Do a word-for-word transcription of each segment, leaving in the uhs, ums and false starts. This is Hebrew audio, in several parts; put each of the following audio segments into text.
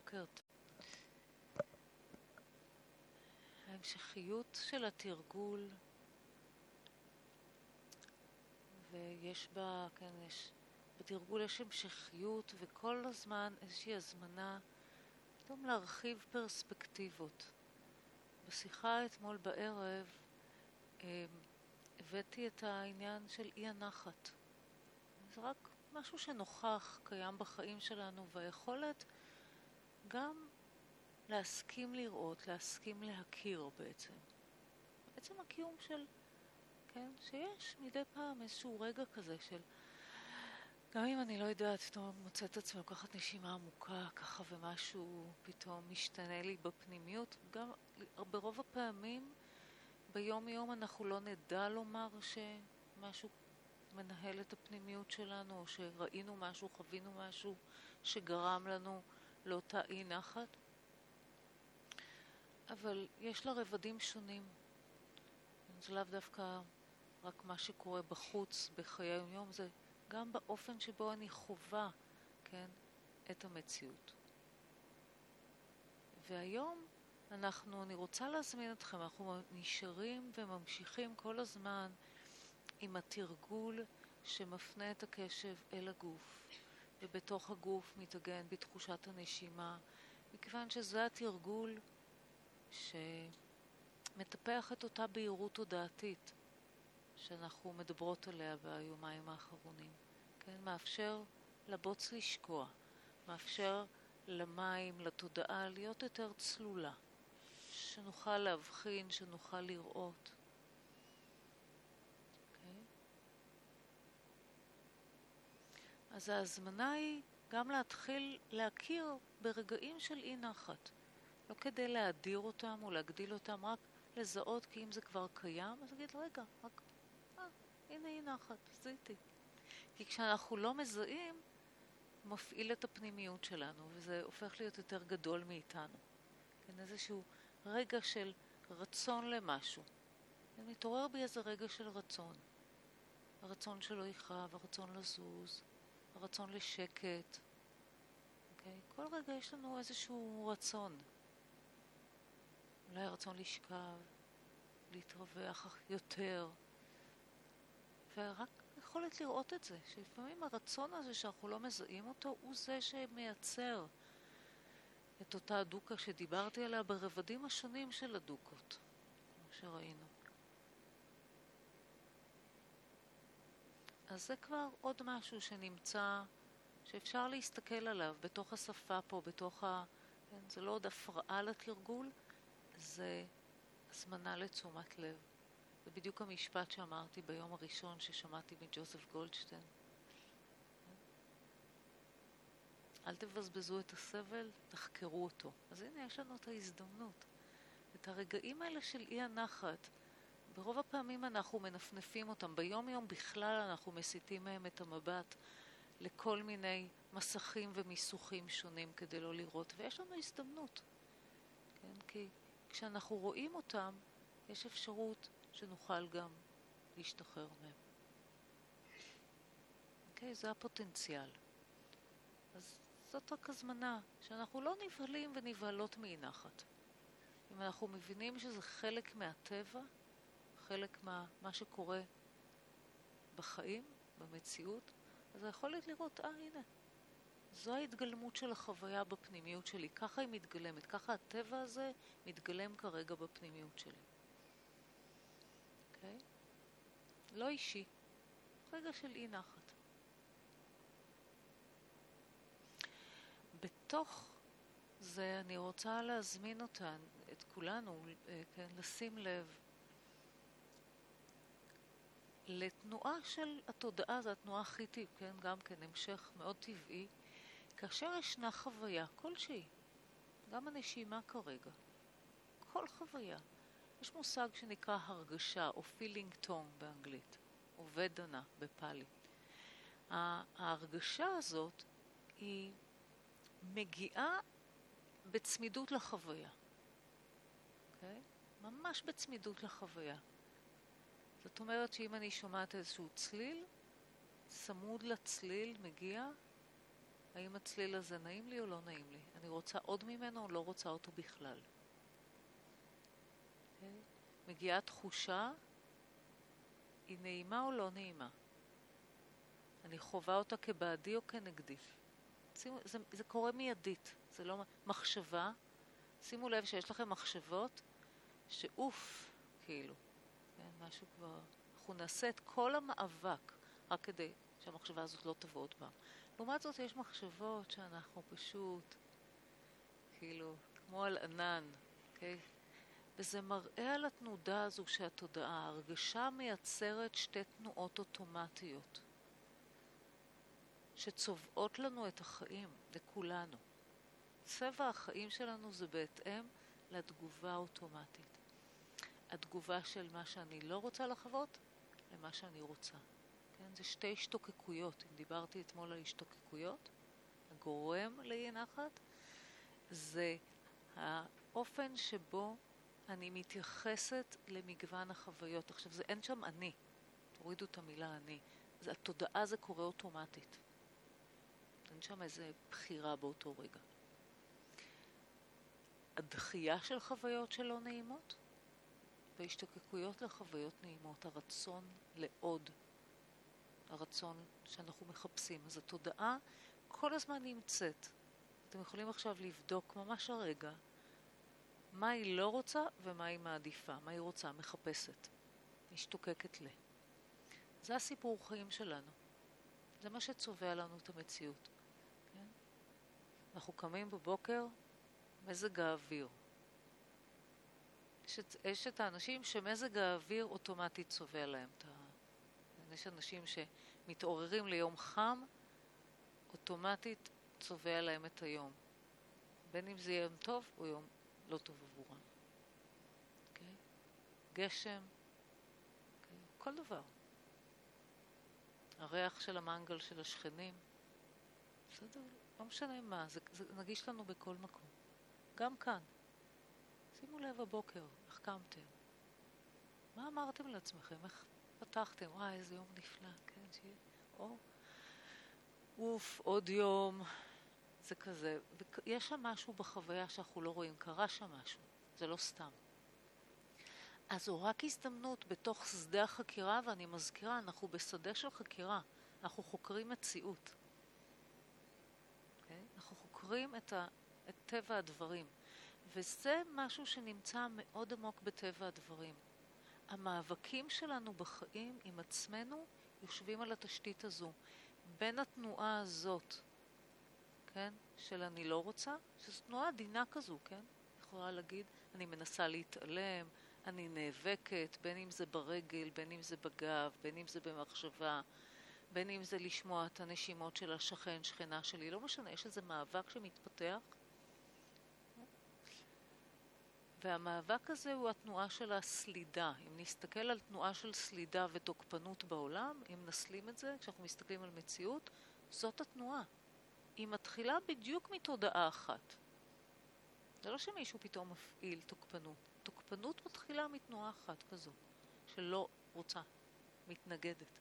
בוקר. ההמשכיות של התרגול, ויש בה, כן, יש, בתרגול יש המשכיות וכל הזמן איזושהי הזמנה פתאום להרחיב פרספקטיבות. בשיחה אתמול בערב הבאתי את העניין של אי הנחת. זה רק משהו שנוכח, קיים בחיים שלנו, והיכולת גם להסכים לראות, להסכים להכיר בעצם. בעצם הקיום של, כן, שיש מדי פעם איזשהו רגע כזה של, גם אם אני לא יודעת, פתאום מוצאת עצמי לקחת נשימה עמוקה ככה ומשהו פתאום משתנה לי בפנימיות. גם ברוב הפעמים ביום יום אנחנו לא נדע לומר שמשהו מנהל את הפנימיות שלנו, או שראינו משהו, חווינו משהו שגרם לנו לאותה אי נחת. אבל יש לה רבדים שונים. זה לאו דווקא רק מה שקורה בחוץ בחיי היום, זה גם באופן שבו אני חווה, כן, את המציאות. והיום אנחנו, אני רוצה להזמין אתכם, אנחנו נשארים וממשיכים כל הזמן עם התרגול שמפנה את הקשב אל הגוף, ובתוך הגוף מתאגן בתחושת הנשימה, מכיוון שזה התרגול שמטפח את אותה בהירות תודעתית שאנחנו מדברות עליה ביומיים האחרונים. כן, מאפשר לבוץ לשקוע, מאפשר למים, לתודעה להיות יותר צלולה, שנוכל להבחין, שנוכל לראות. Okay. אז ההזמנה היא גם להתחיל להכיר ברגעים של אי נחת. לא כדי להדיר אותם או להגדיל אותם, רק לזהות, כי אם זה כבר קיים, אז אגיד, רגע, רק, אה, הנה אי נחת, זיתי. כי כשאנחנו לא מזהים, הוא מפעיל את הפנימיות שלנו, וזה הופך להיות יותר גדול מאיתנו. כן, איזשהו רגע של רצון למשהו. מתעורר בי איזה רגע של רצון. הרצון שלא יכאב, הרצון לזוז, הרצון לשקט. אוקיי? כל רגע יש לנו איזשהו רצון. אולי הרצון לשכב, להתרווח יותר. ורק יכולת לראות את זה, שלפעמים הרצון הזה שאנחנו לא מזהים אותו, הוא זה שמייצר את אותה הדוקה שדיברתי עליה ברבדים השונים של הדוקות, כמו שראינו. אז זה כבר עוד משהו שנמצא, שאפשר להסתכל עליו בתוך השפה פה, בתוך ה... כן, זה לא עוד הפרעה לתרגול, זה הזמנה לתשומת לב. זה בדיוק המשפט שאמרתי ביום הראשון ששמעתי מג'וזף גולדשטיין. אל תבזבזו את הסבל, תחקרו אותו. אז הנה יש לנו את ההזדמנות. את הרגעים האלה של אי הנחת, ברוב הפעמים אנחנו מנפנפים אותם. ביום יום בכלל אנחנו מסיטים מהם את המבט לכל מיני מסכים ומיסוכים שונים כדי לא לראות. ויש לנו הזדמנות. כן? כי כשאנחנו רואים אותם, יש אפשרות שנוכל גם להשתחרר מהם. אוקיי, זה הפוטנציאל. אז זאת רק הזמנה, שאנחנו לא נבהלים ונבהלות מאי נחת. אם אנחנו מבינים שזה חלק מהטבע, חלק מה, מה שקורה בחיים, במציאות, אז היכולת לראות, אה, הנה, זו ההתגלמות של החוויה בפנימיות שלי. ככה היא מתגלמת, ככה הטבע הזה מתגלם כרגע בפנימיות שלי. אוקיי? לא אישי. רגע של אי נחת. בתוך זה אני רוצה להזמין אותן, את כולנו, כן, לשים לב לתנועה של התודעה, זו התנועה הכי טבעית, כן, גם כן המשך מאוד טבעי, כאשר ישנה חוויה כלשהי, גם הנשימה כרגע, כל חוויה. יש מושג שנקרא הרגשה, או feeling tone באנגלית, או ודנה בפאלי. ההרגשה הזאת היא מגיעה בצמידות לחוויה. אוקיי? ממש בצמידות לחוויה. זאת אומרת שאם אני שומעת איזשהו צליל, צמוד לצליל מגיע האם הצליל הזה נעים לי או לא נעים לי? אני רוצה עוד ממנו או לא רוצה אותו בכלל? Okay. מגיעה תחושה, היא נעימה או לא נעימה? אני חווה אותה כבעדי או כנגדי? שימו, זה, זה קורה מיידית, זה לא מחשבה. שימו לב שיש לכם מחשבות שאוף, כאילו, כן, משהו כבר, אנחנו נעשה את כל המאבק רק כדי שהמחשבה הזאת לא תבוא עוד פעם. לעומת זאת יש מחשבות שאנחנו פשוט, כאילו, כמו על ענן, אוקיי? וזה מראה על התנודה הזו שהתודעה, ההרגשה מייצרת שתי תנועות אוטומטיות שצובעות לנו את החיים, לכולנו. צבע החיים שלנו זה בהתאם לתגובה האוטומטית. התגובה של מה שאני לא רוצה לחוות למה שאני רוצה. כן? זה שתי השתוקקויות. אם דיברתי אתמול על השתוקקויות, הגורם לאי נחת, זה האופן שבו אני מתייחסת למגוון החוויות. עכשיו, זה אין שם אני. תורידו את המילה אני. זה, התודעה זה קורה אוטומטית. אין שם איזה בחירה באותו רגע. הדחייה של חוויות שלא נעימות, והשתוקקויות לחוויות נעימות, הרצון לעוד, הרצון שאנחנו מחפשים. אז התודעה כל הזמן נמצאת. אתם יכולים עכשיו לבדוק ממש הרגע מה היא לא רוצה ומה היא מעדיפה, מה היא רוצה, מחפשת, משתוקקת ל. זה הסיפור חיים שלנו. זה מה שצובע לנו את המציאות. כן? אנחנו קמים בבוקר, מזג האוויר. יש את, יש את האנשים שמזג האוויר אוטומטית צובע להם את ה... יש אנשים שמתעוררים ליום חם, אוטומטית צובע להם את היום. בין אם זה יום טוב או יום לא טוב עבורם. Okay? גשם, okay? כל דבר. הריח של המנגל של השכנים, בסדר? לא משנה מה, זה, זה נגיש לנו בכל מקום. גם כאן. שימו לב הבוקר, איך קמתם? מה אמרתם לעצמכם? איך פתחתם? וואי, איזה יום נפלא, כן, שיהיה. או, אוף, עוד יום. זה כזה. יש שם משהו בחוויה שאנחנו לא רואים, קרה שם משהו. זה לא סתם. אז זו רק הזדמנות בתוך שדה החקירה, ואני מזכירה, אנחנו בשדה של חקירה. אנחנו חוקרים מציאות. Okay? אנחנו חוקרים את, ה, את טבע הדברים. וזה משהו שנמצא מאוד עמוק בטבע הדברים. המאבקים שלנו בחיים עם עצמנו יושבים על התשתית הזו. בין התנועה הזאת, כן, של אני לא רוצה, שזו תנועה עדינה כזו, כן? יכולה להגיד, אני מנסה להתעלם, אני נאבקת, בין אם זה ברגל, בין אם זה בגב, בין אם זה במחשבה, בין אם זה לשמוע את הנשימות של השכן, שכנה שלי, לא משנה, יש איזה מאבק שמתפתח. והמאבק הזה הוא התנועה של הסלידה. אם נסתכל על תנועה של סלידה ותוקפנות בעולם, אם נסלים את זה, כשאנחנו מסתכלים על מציאות, זאת התנועה. היא מתחילה בדיוק מתודעה אחת. זה לא שמישהו פתאום מפעיל תוקפנות. תוקפנות מתחילה מתנועה אחת כזו, שלא רוצה, מתנגדת.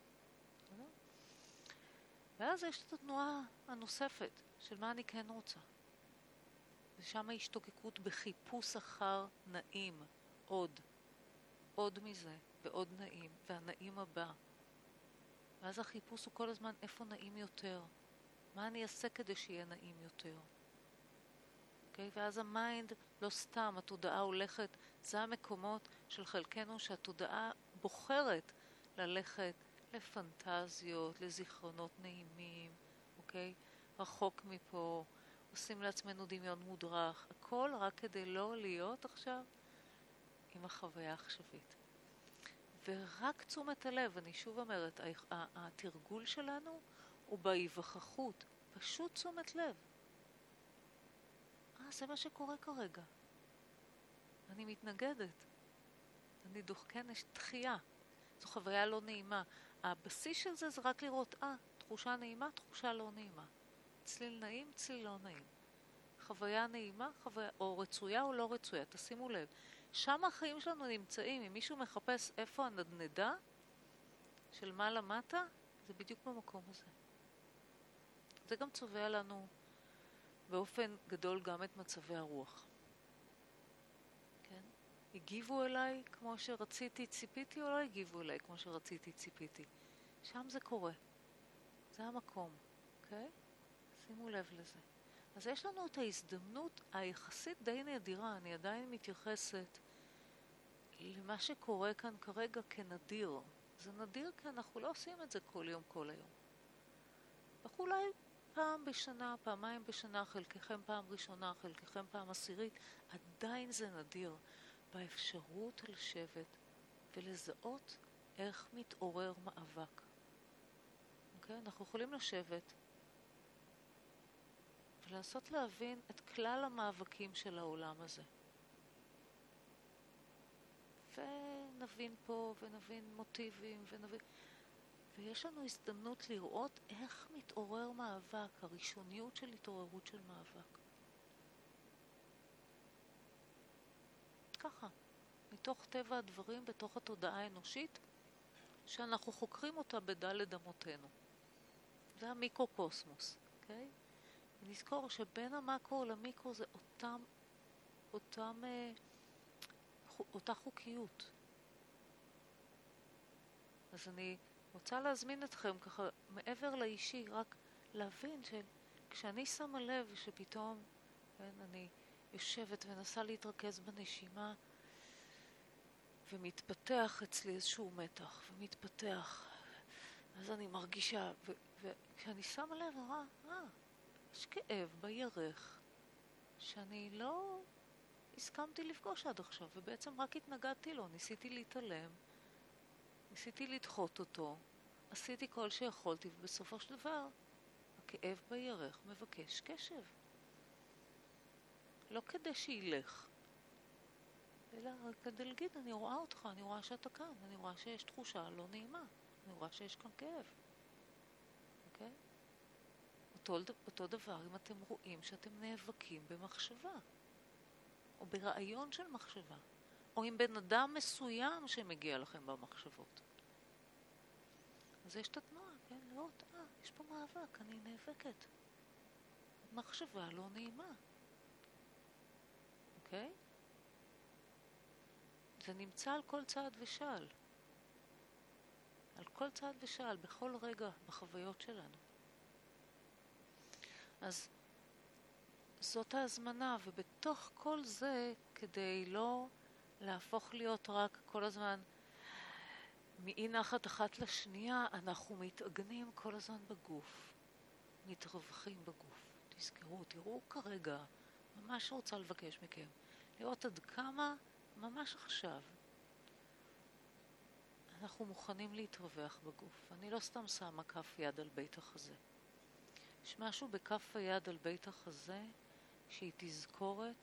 ואז יש את התנועה הנוספת, של מה אני כן רוצה. ושם ההשתוקקות בחיפוש אחר נעים, עוד, עוד מזה, ועוד נעים, והנעים הבא. ואז החיפוש הוא כל הזמן איפה נעים יותר. מה אני אעשה כדי שיהיה נעים יותר? Okay? ואז המיינד לא סתם, התודעה הולכת, זה המקומות של חלקנו שהתודעה בוחרת ללכת לפנטזיות, לזיכרונות נעימים, אוקיי? Okay? רחוק מפה, עושים לעצמנו דמיון מודרך, הכל רק כדי לא להיות עכשיו עם החוויה העכשווית. ורק תשומת הלב, אני שוב אומרת, התרגול שלנו הוא בהיווכחות, פשוט תשומת לב. אה, זה מה שקורה כרגע. אני מתנגדת. אני דוחקן, יש דחייה. זו חוויה לא נעימה. הבסיס של זה זה רק לראות, אה, תחושה נעימה, תחושה לא נעימה. צליל נעים, צליל לא נעים. חוויה נעימה, חוויה, או רצויה או לא רצויה, תשימו לב. שם החיים שלנו נמצאים, אם מישהו מחפש איפה הנדנדה של מה למטה, זה בדיוק במקום הזה. זה גם צובע לנו באופן גדול גם את מצבי הרוח. כן? הגיבו אליי כמו שרציתי, ציפיתי, או לא הגיבו אליי כמו שרציתי, ציפיתי. שם זה קורה. זה המקום, אוקיי? שימו לב לזה. אז יש לנו את ההזדמנות היחסית די נדירה, אני עדיין מתייחסת למה שקורה כאן כרגע כנדיר. זה נדיר כי אנחנו לא עושים את זה כל יום, כל היום. אנחנו אולי פעם בשנה, פעמיים בשנה, חלקכם פעם ראשונה, חלקכם פעם עשירית, עדיין זה נדיר באפשרות לשבת ולזהות איך מתעורר מאבק. אוקיי? אנחנו יכולים לשבת ולנסות להבין את כלל המאבקים של העולם הזה. ונבין פה, ונבין מוטיבים, ונבין... ויש לנו הזדמנות לראות איך מתעורר מאבק, הראשוניות של התעוררות של מאבק. ככה, מתוך טבע הדברים, בתוך התודעה האנושית, שאנחנו חוקרים אותה בדלת אמותינו. זה המיקרוקוסמוס, אוקיי? ונזכור שבין המקרו למיקרו זה אותם, אותם, אה, אותה חוקיות. אז אני רוצה להזמין אתכם ככה מעבר לאישי, רק להבין שכשאני שמה לב שפתאום, כן, אני יושבת ונסה להתרכז בנשימה, ומתפתח אצלי איזשהו מתח, ומתפתח, אז אני מרגישה, ו- וכשאני שמה לב, רואה, אה, יש כאב בירך, שאני לא הסכמתי לפגוש עד עכשיו, ובעצם רק התנגדתי לו, ניסיתי להתעלם, ניסיתי לדחות אותו, עשיתי כל שיכולתי, ובסופו של דבר, הכאב בירך מבקש קשב. לא כדי שילך, אלא כדי להגיד, אני רואה אותך, אני רואה שאתה כאן, אני רואה שיש תחושה לא נעימה, אני רואה שיש כאן כאב. אוקיי? אותו, אותו דבר אם אתם רואים שאתם נאבקים במחשבה, או ברעיון של מחשבה, או עם בן אדם מסוים שמגיע לכם במחשבות. אז יש את התנועה, כן? לראות, אה, יש פה מאבק, אני נאבקת. מחשבה לא נעימה. אוקיי? זה נמצא על כל צעד ושעל. על כל צעד ושעל, בכל רגע, בחוויות שלנו. אז זאת ההזמנה, ובתוך כל זה, כדי לא להפוך להיות רק כל הזמן מאי נחת אחת לשנייה, אנחנו מתעגנים כל הזמן בגוף, מתרווחים בגוף. תזכרו, תראו כרגע, ממש רוצה לבקש מכם, לראות עד כמה, ממש עכשיו, אנחנו מוכנים להתרווח בגוף. אני לא סתם שמה כף יד על בית החזה. יש משהו בכף היד על בית החזה שהיא תזכורת,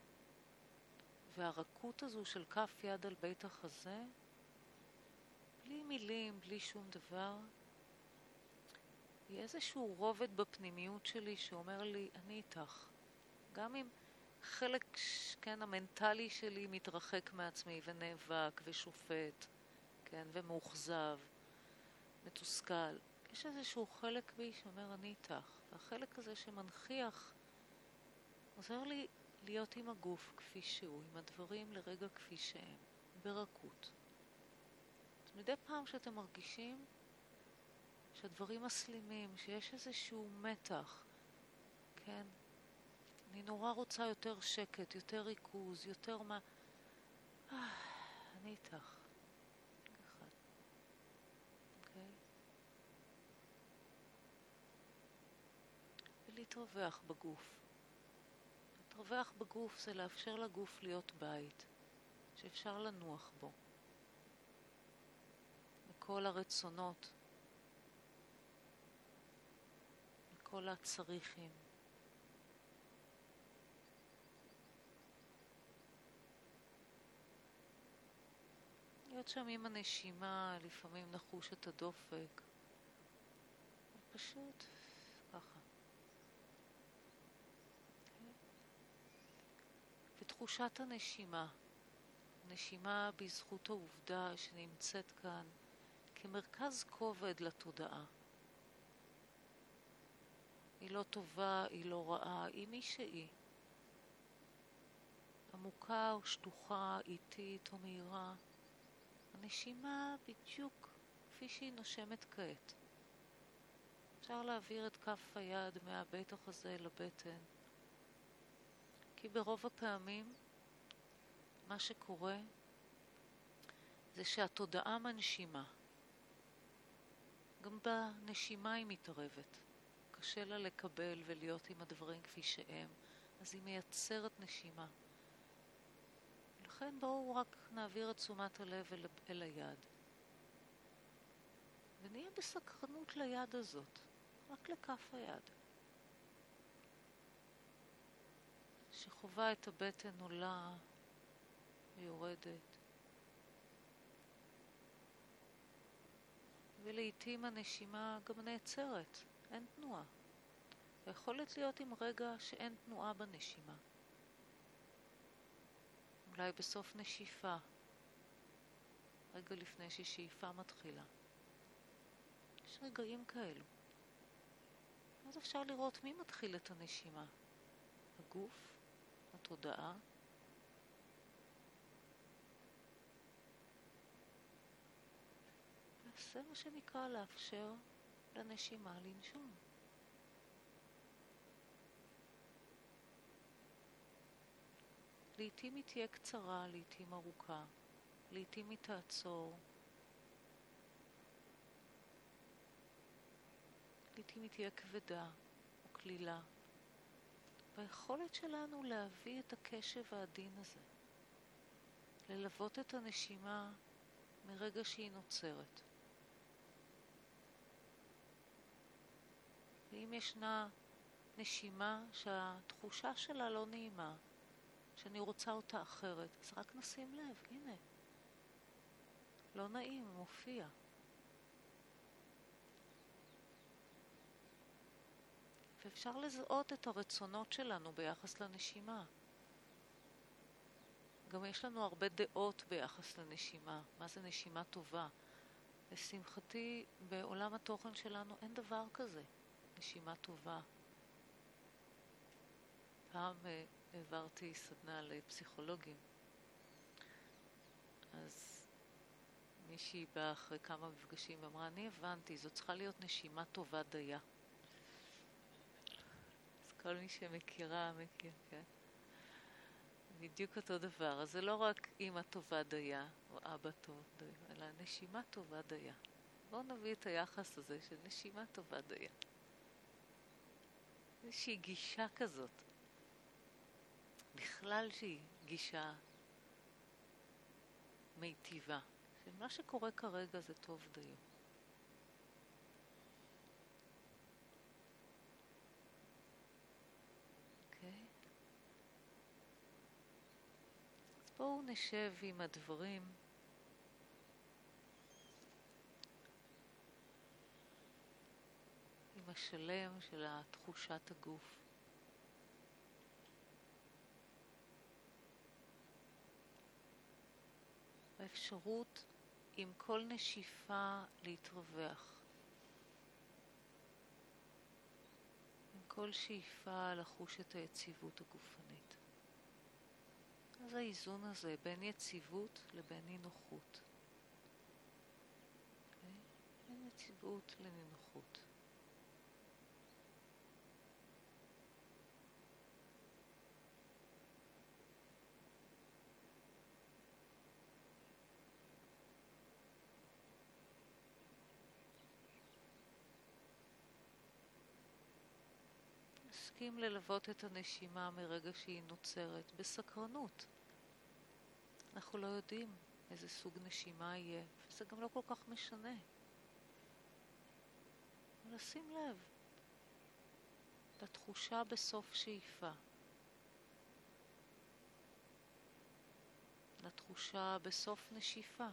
והרכות הזו של כף יד על בית החזה, בלי מילים, בלי שום דבר, היא איזשהו רובד בפנימיות שלי שאומר לי, אני איתך. גם אם חלק, כן, המנטלי שלי מתרחק מעצמי ונאבק ושופט, כן, ומאוכזב, מתוסכל. יש איזשהו חלק בי שאומר, אני איתך. והחלק הזה שמנחיח, עוזר לי להיות עם הגוף כפי שהוא, עם הדברים לרגע כפי שהם, ברכות. אז מדי פעם שאתם מרגישים שהדברים מסלימים, שיש איזשהו מתח, כן? אני נורא רוצה יותר שקט, יותר ריכוז, יותר מה... אה, אני איתך. ככה. אוקיי? ולהתרווח בגוף. להתרווח בגוף זה לאפשר לגוף להיות בית, שאפשר לנוח בו. כל הרצונות, כל הצריכים. להיות שם עם הנשימה, לפעמים נחוש את הדופק. פשוט ככה. ותחושת הנשימה, נשימה בזכות העובדה שנמצאת כאן, כמרכז כובד לתודעה. היא לא טובה, היא לא רעה, היא מי שהיא. עמוקה או שטוחה, איטית או מהירה. הנשימה בדיוק כפי שהיא נושמת כעת. אפשר להעביר את כף היד מהבית החזה לבטן. כי ברוב הפעמים מה שקורה זה שהתודעה מנשימה. גם בנשימה היא מתערבת. קשה לה לקבל ולהיות עם הדברים כפי שהם, אז היא מייצרת נשימה. לכן בואו רק נעביר את תשומת הלב אל, אל היד. ונהיה בסקרנות ליד הזאת, רק לכף היד. שחובה את הבטן עולה ויורדת. ולעיתים הנשימה גם נעצרת, אין תנועה. ויכולת להיות עם רגע שאין תנועה בנשימה. אולי בסוף נשיפה, רגע לפני ששאיפה מתחילה. יש רגעים כאלו. אז אפשר לראות מי מתחיל את הנשימה. הגוף, התודעה. זה מה שנקרא לאפשר לנשימה לנשום. לעתים היא תהיה קצרה, לעתים ארוכה, לעתים היא תעצור, לעתים היא תהיה כבדה או כלילה. והיכולת שלנו להביא את הקשב העדין הזה, ללוות את הנשימה מרגע שהיא נוצרת. ואם ישנה נשימה שהתחושה שלה לא נעימה, שאני רוצה אותה אחרת, אז רק נשים לב, הנה. לא נעים, מופיע. ואפשר לזהות את הרצונות שלנו ביחס לנשימה. גם יש לנו הרבה דעות ביחס לנשימה. מה זה נשימה טובה? לשמחתי, בעולם התוכן שלנו אין דבר כזה. נשימה טובה. פעם העברתי סדנה לפסיכולוגים. אז מישהי באה אחרי כמה מפגשים ואמרה, אני הבנתי, זו צריכה להיות נשימה טובה דייה. אז כל מי שמכירה, מכיר, כן? בדיוק אותו דבר. אז זה לא רק אמא טובה דייה, או אבא טוב דייה, אלא נשימה טובה דייה. בואו נביא את היחס הזה של נשימה טובה דייה. איזושהי גישה כזאת. בכלל שהיא גישה מיטיבה. שמה שקורה כרגע זה טוב דיו. אוקיי? אז בואו נשב עם הדברים. עם השלם של תחושת הגוף. האפשרות עם כל נשיפה להתרווח. עם כל שאיפה לחוש את היציבות הגופנית. אז האיזון הזה בין יציבות לבין נינוחות. Okay? בין יציבות לנינוחות. נסכים ללוות את הנשימה מרגע שהיא נוצרת בסקרנות. אנחנו לא יודעים איזה סוג נשימה יהיה, וזה גם לא כל כך משנה. לשים לב לתחושה בסוף שאיפה, לתחושה בסוף נשיפה.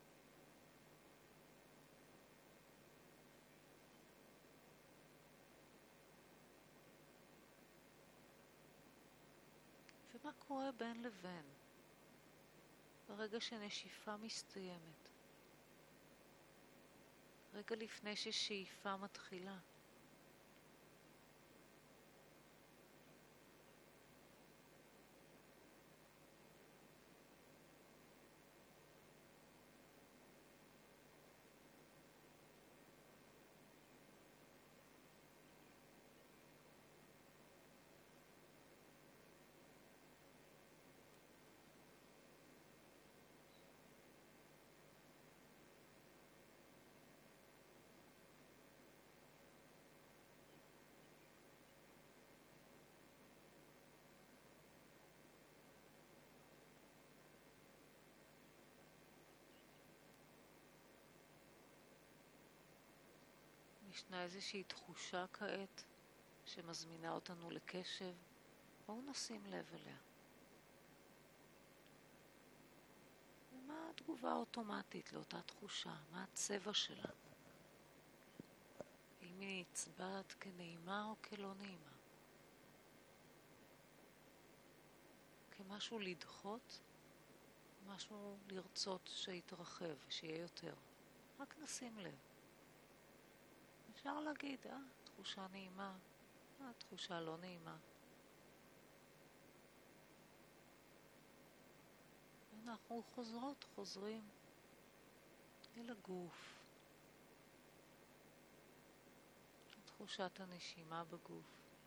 ומה קורה בין לבין? ברגע שנשיפה מסתיימת. רגע לפני ששאיפה מתחילה. ישנה איזושהי תחושה כעת שמזמינה אותנו לקשב. בואו נשים לב אליה. ומה התגובה האוטומטית לאותה תחושה? מה הצבע שלה? האם היא נצבעת כנעימה או כלא נעימה? כמשהו לדחות? משהו לרצות שיתרחב, שיהיה יותר. רק נשים לב. אפשר להגיד, אה, תחושה נעימה, אה, תחושה לא נעימה. אנחנו חוזרות, חוזרים אל הגוף. תחושת הנשימה בגוף.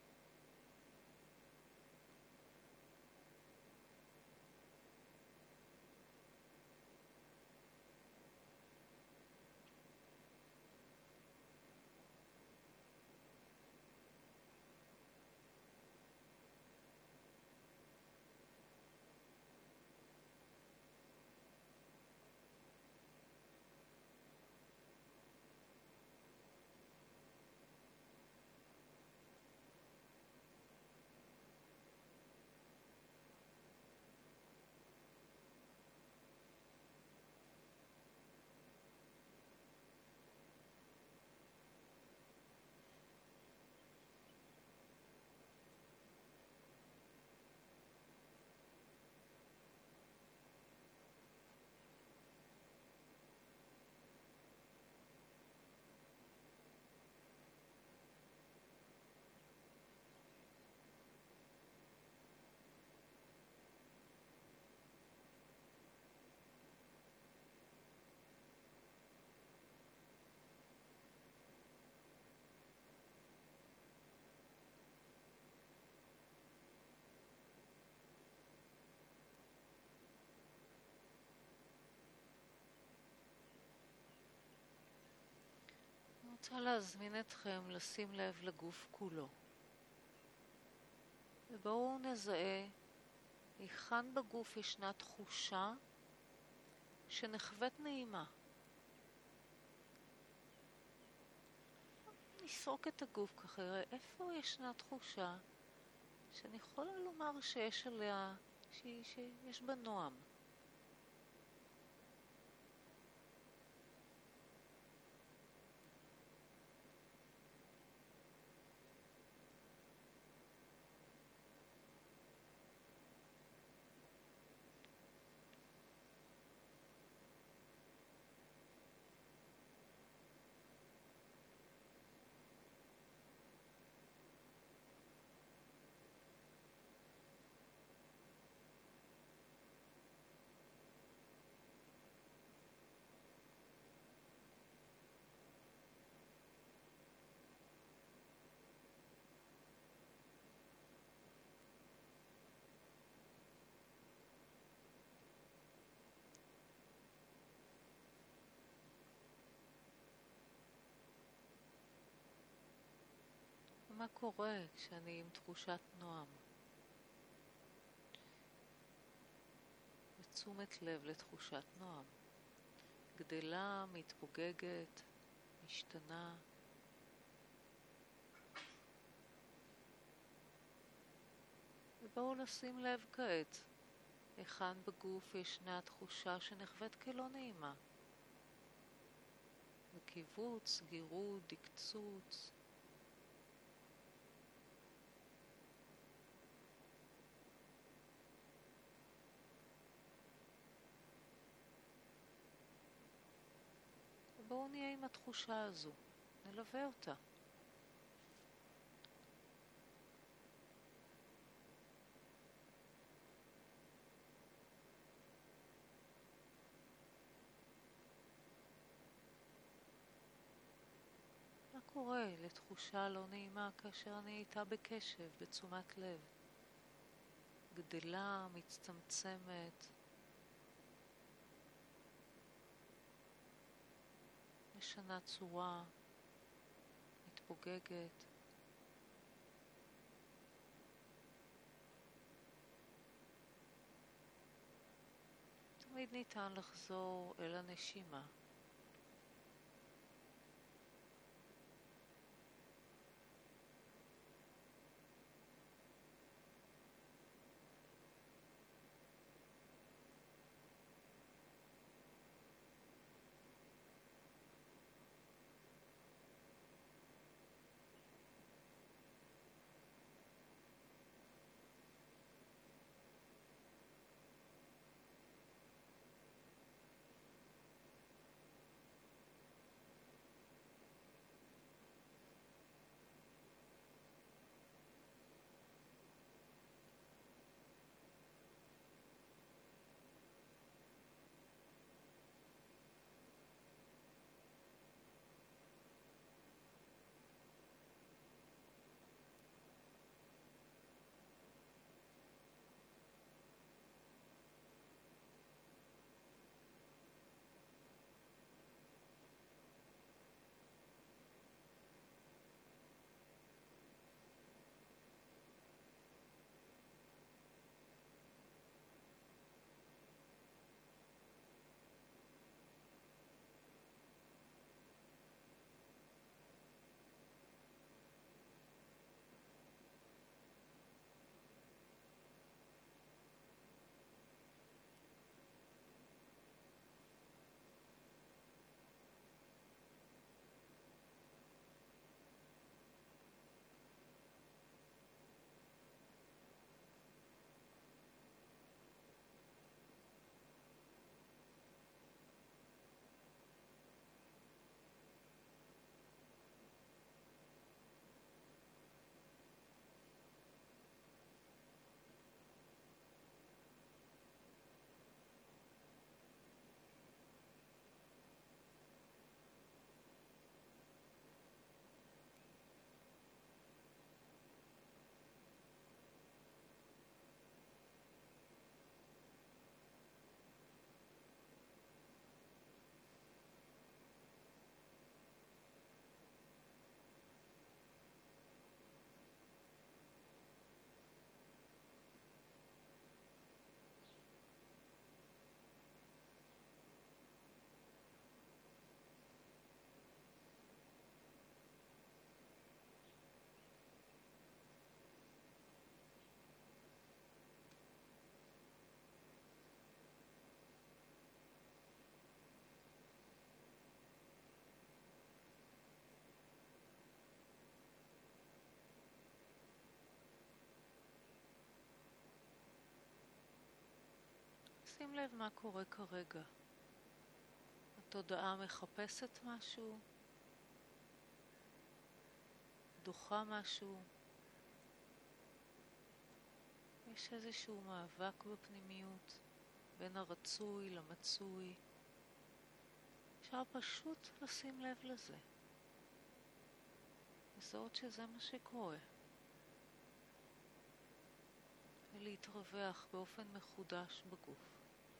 אני רוצה להזמין אתכם לשים לב לגוף כולו. ובואו נזהה היכן בגוף ישנה תחושה שנחוות נעימה. נסרוק את הגוף ככה, יראה איפה ישנה תחושה שאני יכולה לומר שיש עליה, שהיא, שיש בה נועם. מה קורה כשאני עם תחושת נועם? ותשומת לב לתחושת נועם. גדלה, מתפוגגת, משתנה. ובואו נשים לב כעת, היכן בגוף ישנה תחושה שנחוות כלא נעימה. וקיבוץ, גירוד, דקצוץ. בואו נהיה עם התחושה הזו, נלווה אותה. מה קורה לתחושה לא נעימה כאשר אני איתה בקשב, בתשומת לב? גדלה, מצטמצמת, משנה צורה, מתפוגגת. תמיד ניתן לחזור אל הנשימה. שים לב מה קורה כרגע. התודעה מחפשת משהו, דוחה משהו, יש איזשהו מאבק בפנימיות בין הרצוי למצוי. אפשר פשוט לשים לב לזה, לזהות שזה מה שקורה, ולהתרווח באופן מחודש בגוף.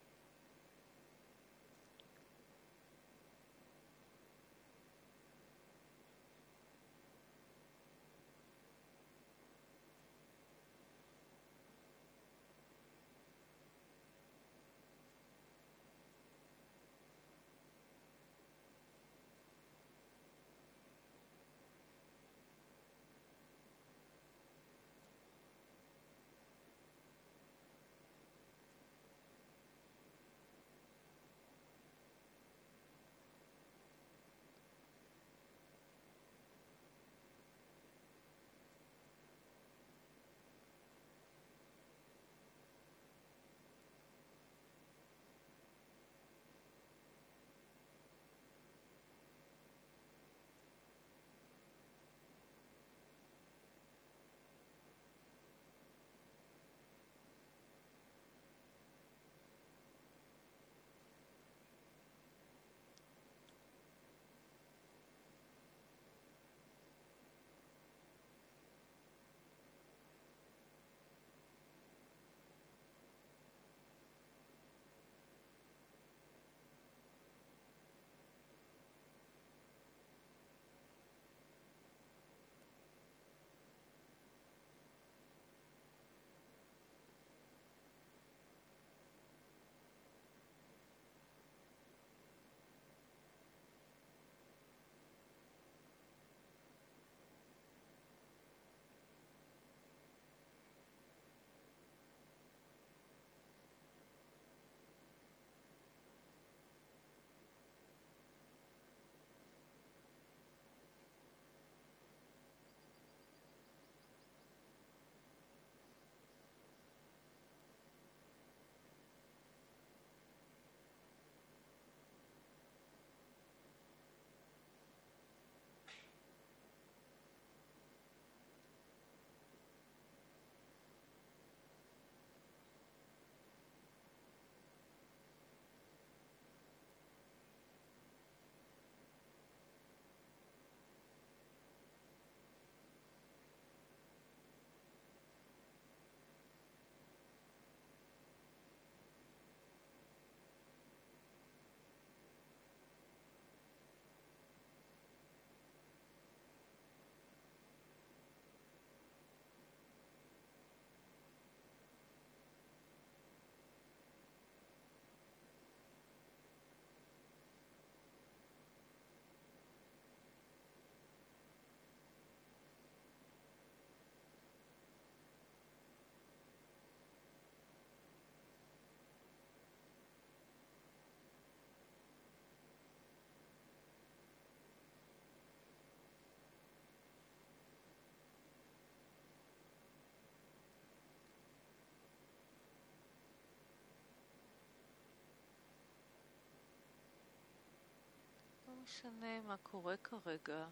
לא משנה מה קורה כרגע,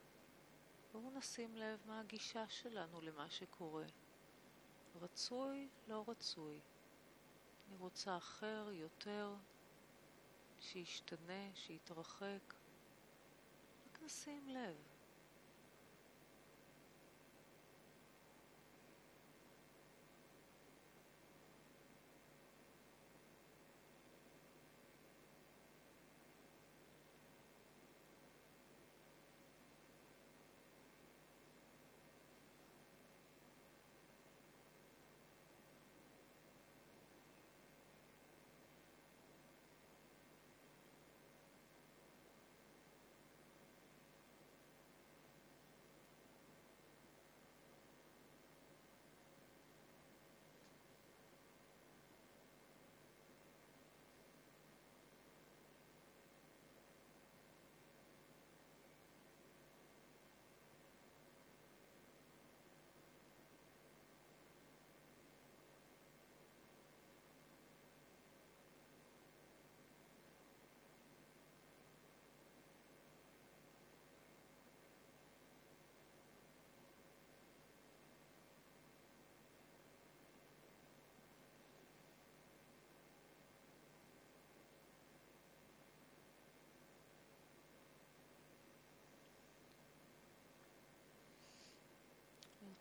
בואו נשים לב מה הגישה שלנו למה שקורה. רצוי, לא רצוי. אני רוצה אחר, יותר, שישתנה, שיתרחק. רק נשים לב.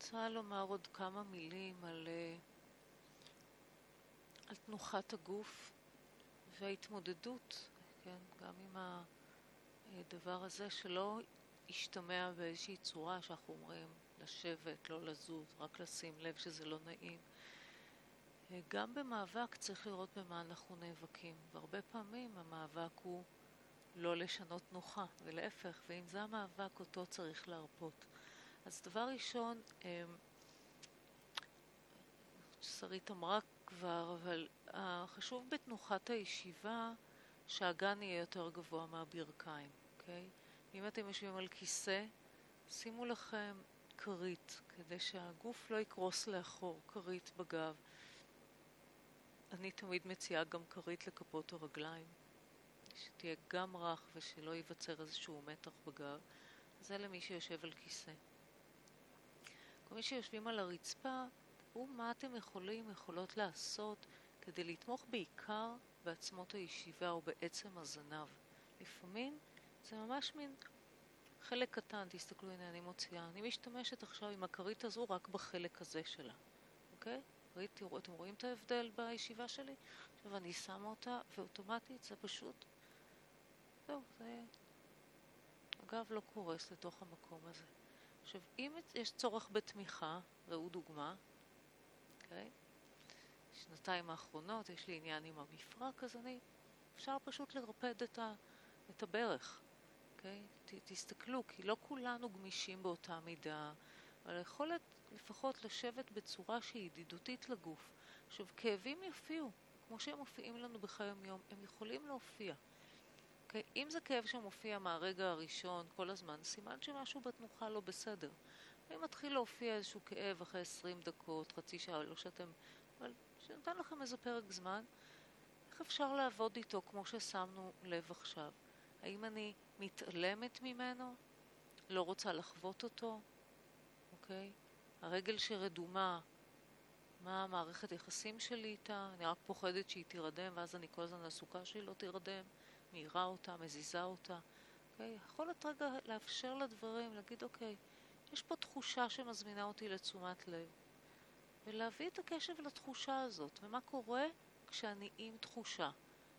רוצה לומר עוד כמה מילים על, אה, על תנוחת הגוף וההתמודדות, כן, גם עם הדבר הזה שלא ישתמע באיזושהי צורה שאנחנו אומרים לשבת, לא לזוז, רק לשים לב שזה לא נעים. גם במאבק צריך לראות במה אנחנו נאבקים, והרבה פעמים המאבק הוא לא לשנות תנוחה, ולהפך, ואם זה המאבק אותו צריך להרפות. אז דבר ראשון, שרית אמרה כבר, אבל חשוב בתנוחת הישיבה שהאגן יהיה יותר גבוה מהברכיים, אוקיי? אם אתם יושבים על כיסא, שימו לכם כרית, כדי שהגוף לא יקרוס לאחור, כרית בגב. אני תמיד מציעה גם כרית לכפות הרגליים, שתהיה גם רך ושלא ייווצר איזשהו מתח בגב. זה למי שיושב על כיסא. כל מי שיושבים על הרצפה, תראו מה אתם יכולים, יכולות לעשות כדי לתמוך בעיקר בעצמות הישיבה או בעצם הזנב. לפעמים זה ממש מין חלק קטן, תסתכלו, הנה אני מוציאה. אני משתמשת עכשיו עם הכרית הזו רק בחלק הזה שלה, אוקיי? כרית, תראו, אתם רואים את ההבדל בישיבה שלי? עכשיו אני שמה אותה ואוטומטית זה פשוט, זהו, זה אגב לא קורס לתוך המקום הזה. עכשיו, אם יש צורך בתמיכה, ראו דוגמה, אוקיי? שנתיים האחרונות יש לי עניין עם המפרק, אז אני, אפשר פשוט לרפד את, ה, את הברך, אוקיי? ת, תסתכלו, כי לא כולנו גמישים באותה מידה, אבל יכולת לפחות לשבת בצורה שהיא ידידותית לגוף. עכשיו, כאבים יופיעו, כמו שהם מופיעים לנו בחיי יום, הם יכולים להופיע. Okay, אם זה כאב שמופיע מהרגע הראשון כל הזמן, סימן שמשהו בתנוחה לא בסדר. אם מתחיל להופיע איזשהו כאב אחרי עשרים דקות, חצי שעה, לא שאתם, אבל שנתן לכם איזה פרק זמן, איך אפשר לעבוד איתו כמו ששמנו לב עכשיו? האם אני מתעלמת ממנו? לא רוצה לחוות אותו? אוקיי? Okay? הרגל שרדומה, מה המערכת יחסים שלי איתה? אני רק פוחדת שהיא תירדם, ואז אני כל הזמן עסוקה שהיא לא תירדם. מהירה אותה, מזיזה אותה. אוקיי? יכולת רגע לאפשר לדברים, להגיד, אוקיי, יש פה תחושה שמזמינה אותי לתשומת לב. ולהביא את הקשב לתחושה הזאת. ומה קורה כשאני עם תחושה?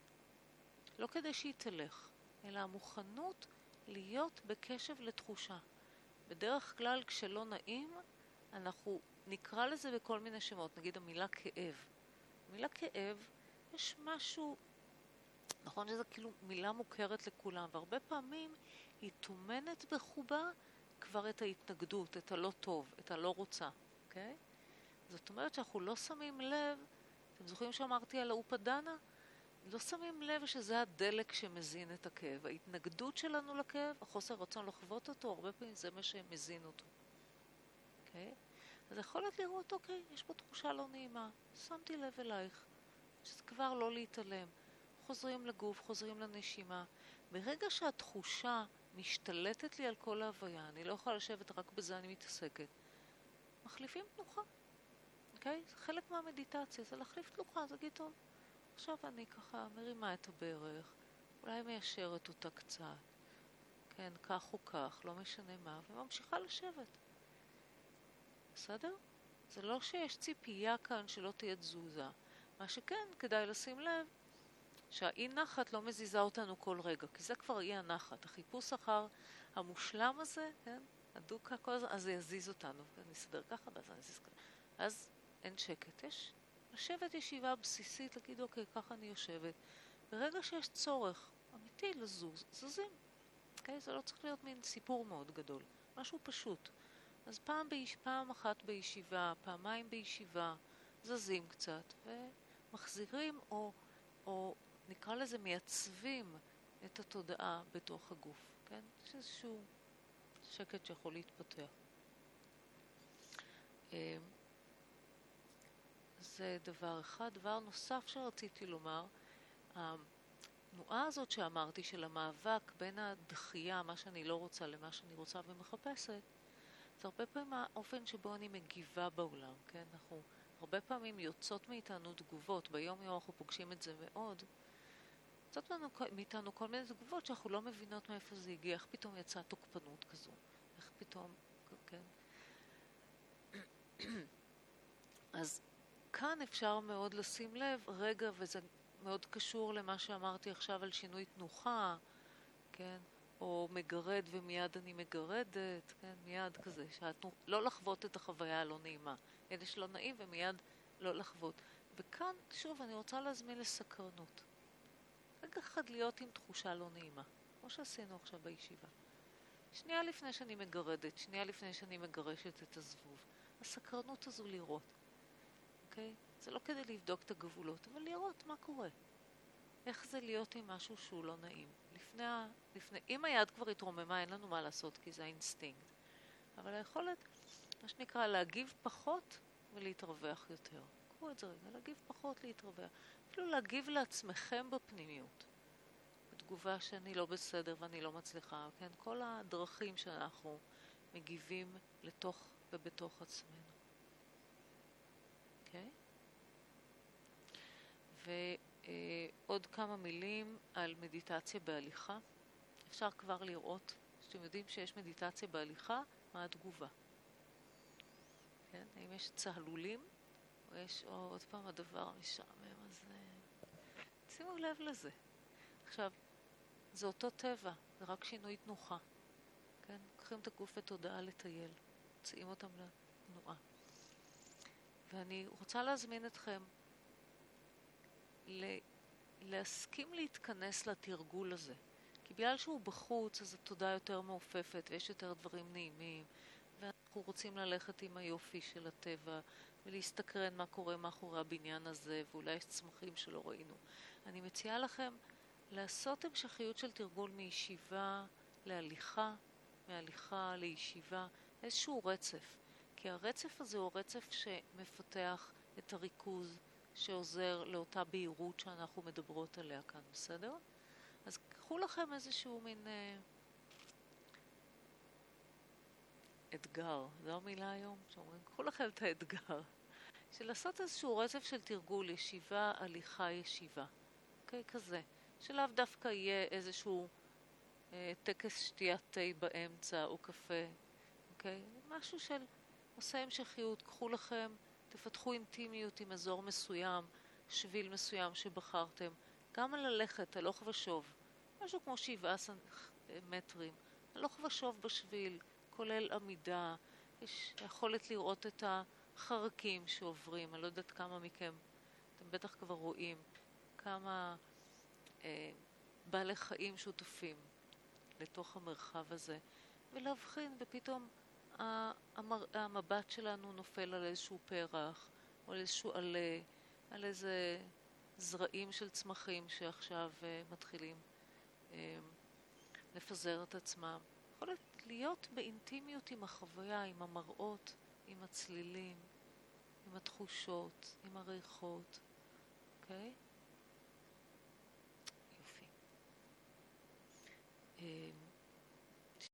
לא כדי שהיא תלך, אלא המוכנות להיות בקשב לתחושה. בדרך כלל, כשלא נעים, אנחנו נקרא לזה בכל מיני שמות. נגיד המילה כאב. המילה כאב, יש משהו... נכון שזה כאילו מילה מוכרת לכולם, והרבה פעמים היא תומנת בחובה כבר את ההתנגדות, את הלא טוב, את הלא רוצה, אוקיי? זאת אומרת שאנחנו לא שמים לב, אתם זוכרים שאמרתי על האופדנה? לא שמים לב שזה הדלק שמזין את הכאב. ההתנגדות שלנו לכאב, החוסר רצון לחוות אותו, הרבה פעמים זה מה שמזין אותו, אוקיי? אז יכולת לראות, אוקיי, יש פה תחושה לא נעימה, שמתי לב אלייך, שזה כבר לא להתעלם. חוזרים לגוף, חוזרים לנשימה. ברגע שהתחושה משתלטת לי על כל ההוויה, אני לא יכולה לשבת, רק בזה אני מתעסקת. מחליפים תנוחה. אוקיי? זה חלק מהמדיטציה, זה להחליף תנוחה, זה להגיד טוב. עכשיו אני ככה מרימה את הברך, אולי מיישרת אותה קצת. כן, כך או כך, לא משנה מה, וממשיכה לשבת. בסדר? זה לא שיש ציפייה כאן שלא תהיה תזוזה. מה שכן, כדאי לשים לב, שהאי נחת לא מזיזה אותנו כל רגע, כי זה כבר אי הנחת. החיפוש אחר המושלם הזה, כן, הדוקה כל הזמן, אז זה יזיז אותנו. אני אסדר ככה, ואז אני אזיז ככה. אז אין שקט. יש לשבת ישיבה בסיסית, להגיד, אוקיי, ככה אני יושבת. ברגע שיש צורך אמיתי לזוז, זזים. אוקיי? זה לא צריך להיות מין סיפור מאוד גדול. משהו פשוט. אז פעם, ביש... פעם אחת בישיבה, פעמיים בישיבה, זזים קצת, ומחזירים או... או נקרא לזה מייצבים את התודעה בתוך הגוף, כן? יש איזשהו שקט שיכול להתפתח. זה דבר אחד. דבר נוסף שרציתי לומר, התנועה הזאת שאמרתי של המאבק בין הדחייה, מה שאני לא רוצה למה שאני רוצה ומחפשת, זה הרבה פעמים האופן שבו אני מגיבה בעולם, כן? אנחנו הרבה פעמים יוצאות מאיתנו תגובות, ביום יום אנחנו פוגשים את זה מאוד, יוצאות מאיתנו כל מיני תגובות שאנחנו לא מבינות מאיפה זה הגיע, איך פתאום יצאה תוקפנות כזו, איך פתאום, כן? אז כאן אפשר מאוד לשים לב, רגע, וזה מאוד קשור למה שאמרתי עכשיו על שינוי תנוחה, כן? או מגרד ומיד אני מגרדת, כן? מיד כזה, שהתנו... לא לחוות את החוויה הלא נעימה. אלה שלא נעים ומיד לא לחוות. וכאן, שוב, אני רוצה להזמין לסקרנות. רגע אחד להיות עם תחושה לא נעימה, כמו שעשינו עכשיו בישיבה. שנייה לפני שאני מגרדת, שנייה לפני שאני מגרשת את הזבוב. הסקרנות הזו לראות, אוקיי? זה לא כדי לבדוק את הגבולות, אבל לראות מה קורה. איך זה להיות עם משהו שהוא לא נעים. לפני, לפני, אם היד כבר התרוממה, אין לנו מה לעשות, כי זה האינסטינקט. אבל היכולת, מה שנקרא, להגיב פחות ולהתרווח יותר. קחו את זה רגע, להגיב פחות, להתרווח. אפילו להגיב לעצמכם בפנימיות. בתגובה שאני לא בסדר ואני לא מצליחה, כן? כל הדרכים שאנחנו מגיבים לתוך ובתוך עצמנו. אוקיי? ועוד כמה מילים על מדיטציה בהליכה. אפשר כבר לראות, שאתם יודעים שיש מדיטציה בהליכה, מה התגובה. כן? האם יש צהלולים, או יש עוד פעם הדבר משעמם, אז שימו לב לזה. עכשיו, זה אותו טבע, זה רק שינוי תנוחה. כן? לוקחים את הגוף ותודעה לטייל, מוציאים אותם לתנועה. ואני רוצה להזמין אתכם ל- להסכים להתכנס לתרגול הזה. כי בגלל שהוא בחוץ, אז התודעה יותר מעופפת, ויש יותר דברים נעימים, ואנחנו רוצים ללכת עם היופי של הטבע, ולהסתקרן מה קורה מאחורי הבניין הזה, ואולי יש צמחים שלא ראינו. אני מציעה לכם לעשות המשכיות של תרגול מישיבה להליכה, מהליכה לישיבה, איזשהו רצף. כי הרצף הזה הוא רצף שמפתח את הריכוז, שעוזר לאותה בהירות שאנחנו מדברות עליה כאן, בסדר? אז קחו לכם איזשהו מין אה, אתגר, זו המילה היום שאומרים, קחו לכם את האתגר, של לעשות איזשהו רצף של תרגול, ישיבה, הליכה, ישיבה. אוקיי, כזה. שלאו דווקא יהיה איזשהו אה, טקס שתיית תה באמצע או קפה, אוקיי? משהו של עושה המשכיות, קחו לכם, תפתחו אינטימיות עם אזור מסוים, שביל מסוים שבחרתם, גם על ללכת, הלוך ושוב, משהו כמו שבעה מטרים, הלוך ושוב בשביל, כולל עמידה, יש יכולת לראות את החרקים שעוברים, אני לא יודעת כמה מכם, אתם בטח כבר רואים, כמה אה, בעלי חיים שותפים לתוך המרחב הזה, ולהבחין ופתאום המר... המבט שלנו נופל על איזשהו פרח, או על איזשהו עלה, על איזה זרעים של צמחים שעכשיו uh, מתחילים uh, לפזר את עצמם. יכול להיות באינטימיות עם החוויה, עם המראות, עם הצלילים, עם התחושות, עם הריחות, אוקיי? Okay?